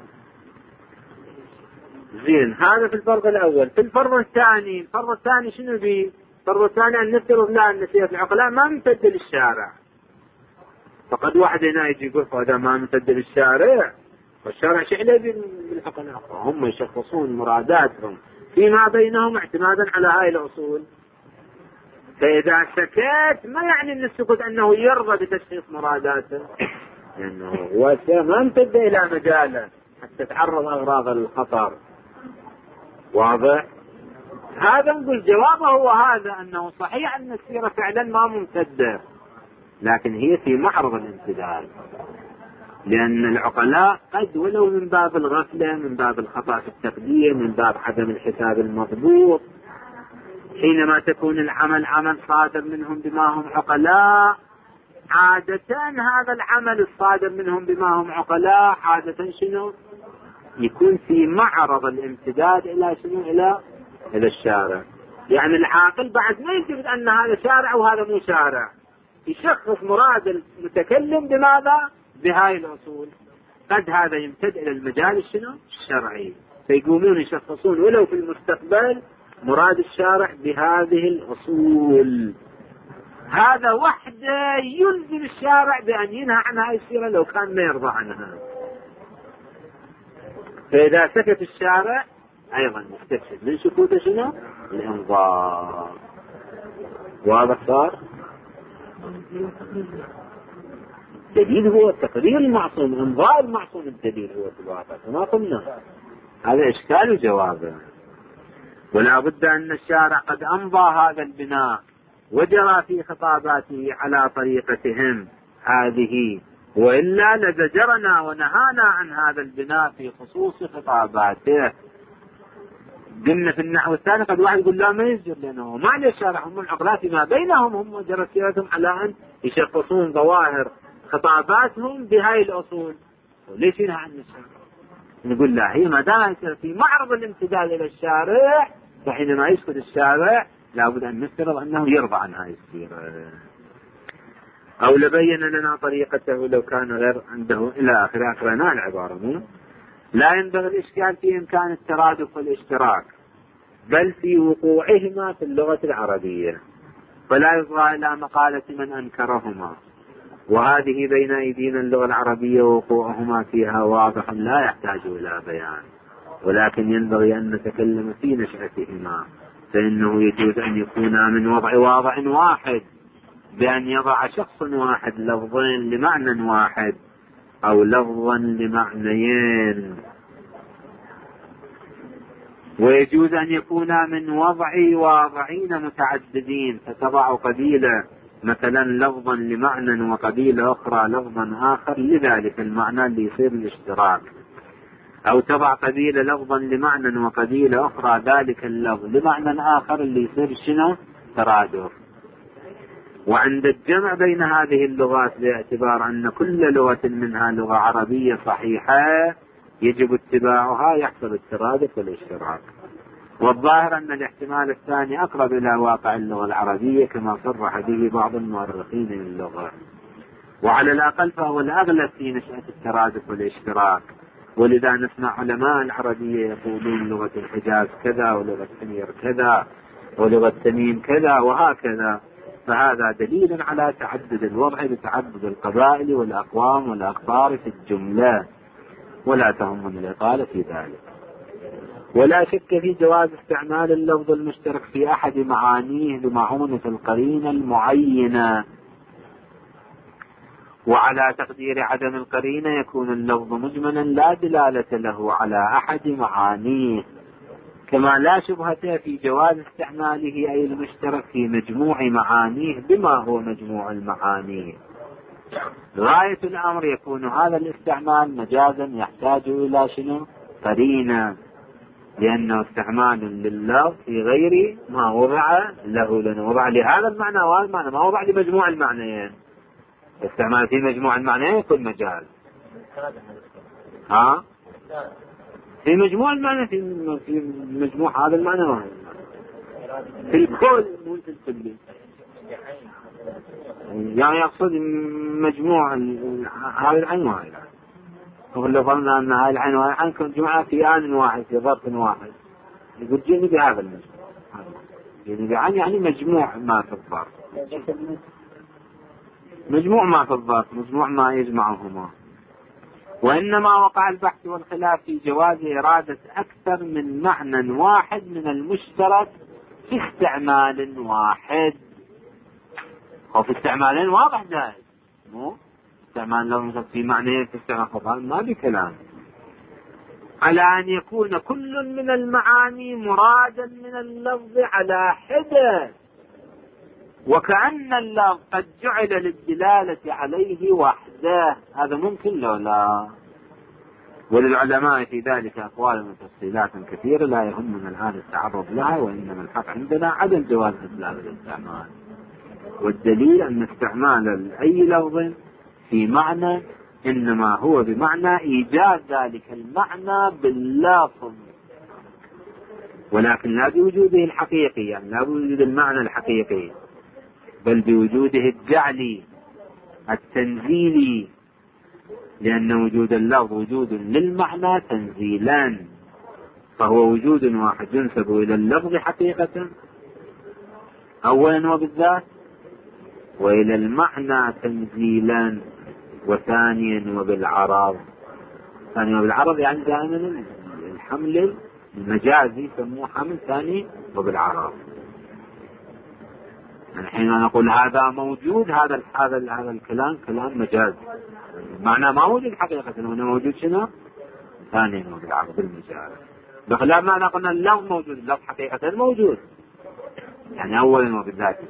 زين. هذا في الفرض الأول. في الفرض الثاني، الفرض الثاني شنو بيه؟ الفرض الثاني أن نفترض لا أن سيرة العقلاء ما ممتدة للشارع. فقد واحد هنا يجي يقول هذا ما ممتدة للشارع، والشارع شعله بالعقلاء هم يشخصون مراداتهم فيما بينهم اعتمادا على هاي الأصول. فإذا سكت ما يعني أن السكوت أنه يرضى بتشخيص مراداته، لأنه هو ما امتد إلى مجاله حتى تعرض أغراض الخطر. واضح؟ هذا نقول جوابه هو هذا، أنه صحيح أن السيرة فعلا ما ممتدة لكن هي في معرض الامتداد، لأن العقلاء قد ولو من باب الغفلة من باب الخطأ في التقدير من باب عدم الحساب المضبوط حينما تكون العمل عمل صادر منهم بما هم عقلاء، عادة هذا العمل الصادر منهم بما هم عقلاء عادة شنو؟ يكون في معرض الامتداد إلى شنو؟ إلى إلى الشارع. يعني العاقل بعد ما يثبت أن هذا شارع وهذا مو شارع، يشخص مراد المتكلم بماذا؟ بهاي الأصول. قد هذا يمتد إلى المجال الشنو؟ الشرعي، فيقومون يشخصون ولو في المستقبل مراد الشارع بهذه الأصول. هذا وحده يلزم الشارع بأن ينهى عن هاي السيرة لو كان ما يرضى عنها. فإذا سكت الشارع أيضا يستفسد من سكوته شنو؟ الإنظار. واضح صار؟ الدليل هو تقرير المعصوم، انظار المعصوم الدليل هو في الواقع كما قلنا. هذا إشكال وجوابه. ولا بد أن الشارع قد أمضى هذا البناء وجرى في خطاباته على طريقتهم هذه، وإلا لزجرنا ونهانا عن هذا البناء في خصوص خطاباته. قلنا في النحو الثاني قد واحد يقول لا ما يسجر لأنه ما عليه الشارع، هم العقلات ما بينهم هم جرت سيرتهم على أن يشخصون ظواهر خطاباتهم بهاي الأصول، وليش ينهى عن الشارع؟ نقول لا، هي ما دام في معرض الامتثال إلى الشارع، فحينما يسكت الشارع لابد أن نفترض أنه يرضى عن هاي السيرة، أو لبين لنا طريقته لو كان غير عنده إلى آخر آخرنا العبارة. مو لا ينبغي الإشكال في إمكان الترادف والاشتراك، بل في وقوعهما في اللغة العربية، فلا يصغى إلى مقالة من أنكرهما، وهذه بين أيدينا اللغة العربية ووقوعهما فيها واضح لا يحتاج إلى بيان، ولكن ينبغي أن نتكلم في نشأتهما، فإنه يجوز أن يكونا من وضع واضع واحد بأن يضع شخص واحد لفظين لمعنى واحد أو لفظا لمعنيين، ويجوز أن يكونا من وضع واضعين متعددين، فتضع قبيلة مثلا لفظا لمعنى وقبيلة أخرى لفظا آخر لذلك المعنى اللي يصير الاشتراك، أو تضع قبيلة لفظا لمعنى وقبيلة أخرى ذلك اللفظ لمعنى آخر اللي يصير شنو؟ ترادف. وعند الجمع بين هذه اللغات باعتبار أن كل لغة منها لغة عربية صحيحة يجب اتباعها يحصل الترادف والاشتراك. والظاهر أن الاحتمال الثاني أقرب إلى واقع اللغة العربية كما صرح به بعض المؤرخين للغة، وعلى الأقل فهو الأغلب في نشأة الترادف والاشتراك. ولذا نسمع علماء العربية يقولون لغة الحجاز كذا ولغة حمير كذا ولغة تميم كذا وهكذا، فهذا دليل على تعدد الوضع بتعدد القبائل والأقوام والأقطار في الجملة، ولا تهمنا الإطالة في ذلك. ولا شك في جواز استعمال اللفظ المشترك في أحد معانيه بمعونة القرينة المعينة، وعلى تقدير عدم القرينة يكون اللفظ مجملا لا دلالة له على أحد معانيه، كما لا شبهة في جواز استعماله أي المشترك في مجموع معانيه بما هو مجموع المعاني. غاية الأمر يكون هذا الاستعمال مجازا يحتاج إلى شنو؟ قرينة، لأنه استعمال لللفظ في غير ما وضع له، لأنه وضع لهذا المعنى وهذا المعنى، ما وضع لمجموع المعنيين. استعمال في مجموع المعنيين يكون مجال. ها؟ في مجموع المعنى في في مجموع هذا المعنى وهذا المعنى في الكل مو في الكل، يعني يقصد مجموع هذا العين وهذا. ولو قلنا أن هذه العين وهذه العين كانت جمعة في آن واحد في ظرف واحد، يقول جيني بهذا المجموع، جيني بعين يعني مجموع ما في الظرف، مجموع ما في الظرف، مجموع ما يجمعهما. وإنما وقع البحث والخلاف في جواز إرادة أكثر من معنى واحد من المشترك في استعمال واحد. وفي استعمالين واضح جائز، مو استعمال لو في معنى في استعمال خطأ ما بكلام، على أن يكون كل من المعاني مرادا من اللفظ على حدة، وكأن اللفظ قد جعل للدلالة عليه وحده. هذا ممكن لو لا؟ وللعلماء في ذلك أقوال وتفصيلات كثيرة لا يهمنا الآن التعرض لها، وإنما الحق عندنا عدم جواز إطلاق الاستعمال، والدليل أن استعمال أي لفظ في معنى إنما هو بمعنى إيجاد ذلك المعنى باللفظ، ولكن لا بوجوده الحقيقي، يعني لا بوجود المعنى الحقيقي، بل بوجوده الجعلي التنزيلي، لأن وجود اللفظ وجود للمعنى تنزيلا، فهو وجود واحد ينسب إلى اللفظ حقيقة أولا وبالذات، وإلى المعنى تنزيلا، وثانيا وبالعرض. ثانيا وبالعرض يعني دائما الحمل المجازي يسموه حمل ثاني وبالعرض. حين نقول هذا موجود، هذا هذا هذا الكلام كلام مجاز، معناه ما موجود حقيقة، هنا موجود شنو؟ ثانيا موجود العقل بالمجاز، بخلاف ما قلنا اللفظ موجود، اللفظ حقيقة موجود، يعني أولا وبالذات.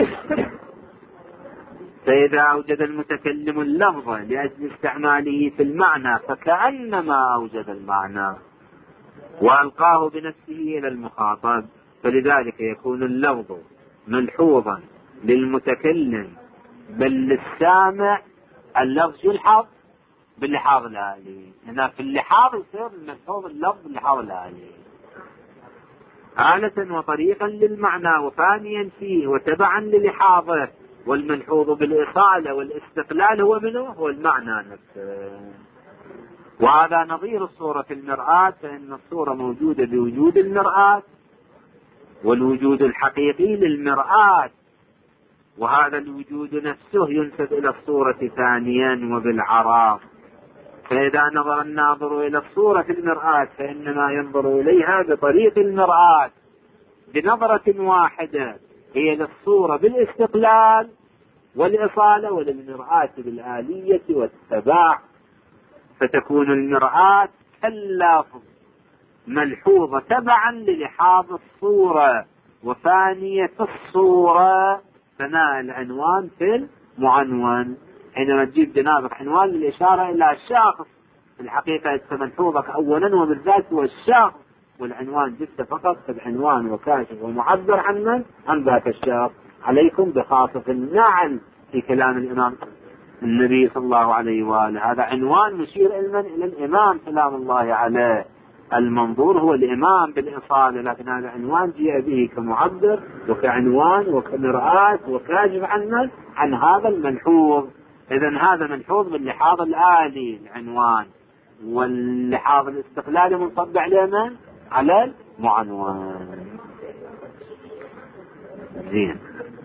فإذا أوجد المتكلم اللفظ لأجل استعماله في المعنى فكأنما أوجد المعنى وألقاه بنفسه إلى المخاطب، فلذلك يكون اللفظ ملحوظا للمتكلم بل للسامع. اللفظ يلحظ باللحاظ الآلي، هنا في اللحاظ يصير ملحوظ اللفظ باللحاظ الآلي آلة وطريقا للمعنى وفانيا فيه وتبعا للحاظه، والملحوظ بالإصالة والاستقلال هو منه هو المعنى نفسه. وهذا نظير الصورة في المرآة، فإن الصورة موجودة بوجود المرآة والوجود الحقيقي للمرآة، وهذا الوجود نفسه ينسب إلى الصورة ثانيا وبالعراف. فإذا نظر الناظر إلى الصورة في المرآة فإنما ينظر إليها بطريق المرآة بنظرة واحدة هي للصورة بالاستقلال والإصالة، وللمرآة بالآلية والتباع، فتكون المرآة كاللفظ ملحوظة تبعا للحاظ الصورة وثانية الصورة ثناء العنوان في المعنون. حينما تجيب جنابك عنوان للإشارة إلى الشخص، في الحقيقة ملحوظك أولا وبالذات هو الشخص، والعنوان جدت فقط العنوان وكاشف ومعبر عن من؟ عن ذاك الشخص. عليكم بخاصة النعل في كلام الإمام النبي صلى الله عليه وآله، هذا عنوان مشير إلى الإمام سلام الله عليه، المنظور هو الإمام بالإصالة، لكن هذا عنوان جاء به كمعبر وكعنوان وكمرآة وكاشف عن من؟ عن هذا الملحوظ. إذن هذا ملحوظ باللحاظ الآلي العنوان، واللحاظ الاستقلالي منصب عليه على المعنون. زين.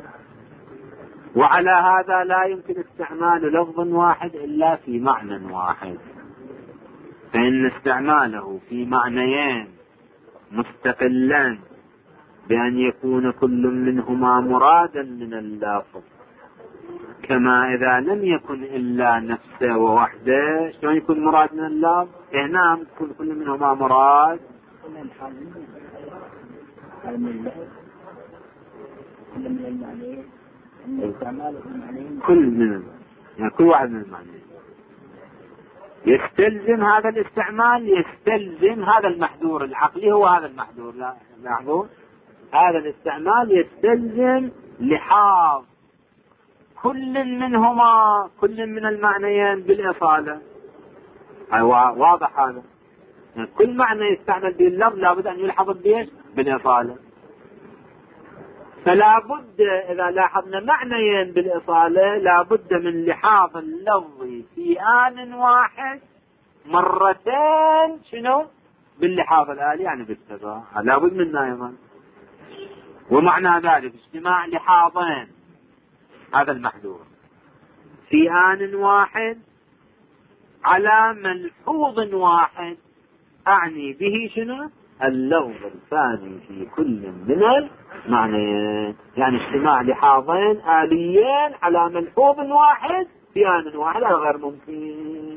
وعلى هذا لا يمكن استعمال لفظ واحد إلا في معنى واحد، فإن استعماله في معنيين مستقلان بأن يكون كل منهما مرادا من اللفظ، كما إذا لم يكن إلا نفسه ووحده شلون يكون مراد من اللفظ؟ هنا يكون كل منهما مراد كل من يعني كل واحد من المعنيين يستلزم هذا الاستعمال، يستلزم هذا المحذور العقلي، هو هذا المحذور. لا لاحظوا هذا الاستعمال يستلزم لحاظ كل منهما كل من المعنيين بالإصالة. أيوة واضح هذا، يعني كل معنى يستعمل به اللفظ لابد أن يلحظ به بالإصالة. فلا بد إذا لاحظنا معنيين بالإصالة لابد من لحاظ اللفظ في آن واحد مرتين شنو باللحاظ الآلي يعني بالتبع، لابد منه أيضا. ومعنى ذلك اجتماع لحاظين هذا المحذور في آن واحد على ملحوظ واحد، أعني به شنو اللفظ الثاني في كل من المعنيين، يعني اجتماع لحاظين آليين على ملحوظ واحد في آن واحد غير ممكن.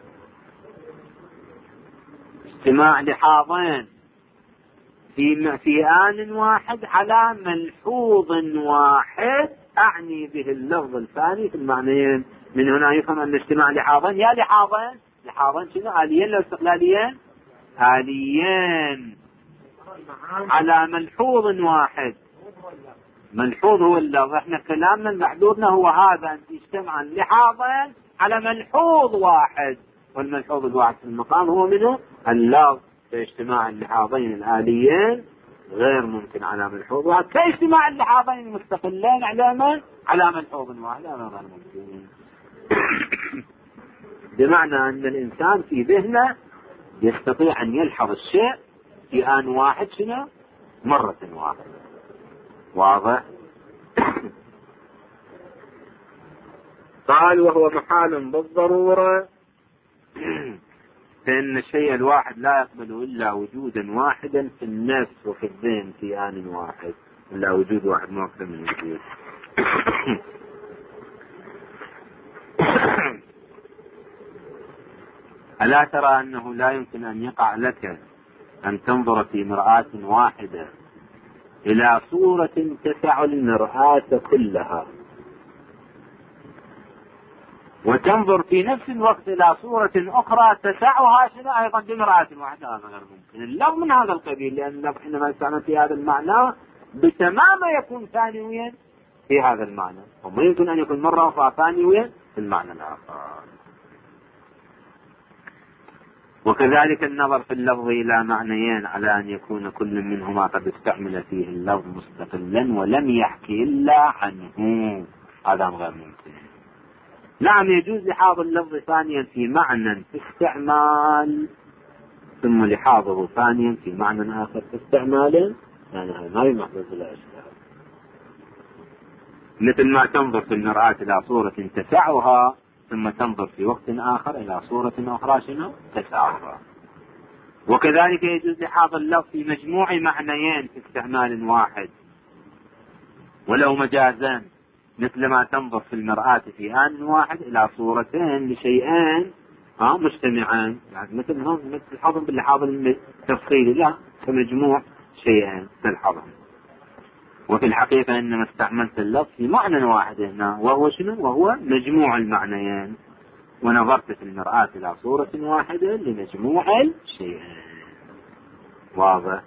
اجتماع لحاظين في في آن واحد على ملحوظ واحد، أعني به اللفظ الثاني في المعنيين. من هنا يفهم أن اجتماع لحاظين يا لحاظين لحاظين شنو آليين لو استقلاليين آليين على ملحوظ واحد. ملحوظ هو اللفظ، احنا كلامنا المحدودنا هو هذا، أن يجتمع لحاظين على ملحوظ واحد، والملحوظ الواحد في المقام هو منه اللفظ. فاجتماع اللحاظين الآليين غير ممكن على ملحوظ واحد، كاجتماع اللحاظين المستقلين على من؟ على ملحوظ واحد غير ممكن. بمعنى أن الإنسان في ذهنه يستطيع أن يلحظ الشيء في آن واحد شنو مرة واحدة. واضح؟ قال وهو محال بالضرورة، فإن الشيء الواحد لا يقبل إلا وجودا واحدا في النفس وفي الذهن في آن واحد، إلا وجود واحد ما أكثر من وجود. ألا ترى أنه لا يمكن أن يقع لك أن تنظر في مرآة واحدة إلى صورة تسع المرآة كلها، وتنظر في نفس الوقت إلى صورة أخرى تسعها شنو أيضا بمرآة واحدة؟ هذا غير ممكن. اللفظ من هذا القبيل، لأن اللفظ حينما يستعمل في هذا المعنى بتمام يكون ثانويا في هذا المعنى، وما يمكن أن يكون مرة أخرى ثانويا في المعنى الآخر. وكذلك النظر في اللفظ إلى معنيين على أن يكون كل منهما قد استعمل فيه اللفظ مستقلا ولم يحكي إلا عنه، هذا غير ممكن. نعم يجوز لحاظ اللفظ ثانيا في معنى في استعمال، ثم لحاظه ثانيا في معنى آخر في استعمال، يعني هذا ما يمحدث إلى أشياء، مثل ما تنظر في المرآة إلى صورة تسعها ثم تنظر في وقت آخر إلى صورة أخرى شنو تسعها. وكذلك يجوز لحاظ اللفظ في مجموع معنيين في استعمال واحد ولو مجازان، مثل ما تنظر في المرآة في آن واحد إلى صورتين لشيئين ها مجتمعان، يعني مثل هم مثل الحظم باللحاظ التفصيلي، لا كمجموع شيئين كالحظم. وفي الحقيقة إنما استعملت اللفظ في معنى واحد هنا، وهو شنو؟ وهو مجموع المعنيين، ونظرت في المرآة إلى صورة واحدة لمجموع الشيئين. واضح؟